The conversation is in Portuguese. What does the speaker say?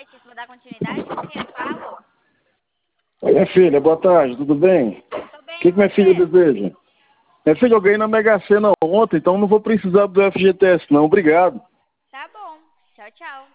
noite. Você vai dar continuidade? Com quem eu falo? Oi, minha filha, boa tarde, tudo bem? Tô bem, O que minha filha deseja? Minha filha, eu ganhei na Mega Sena ontem, então não vou precisar do FGTS não, obrigado. Tá bom. Tchau, tchau.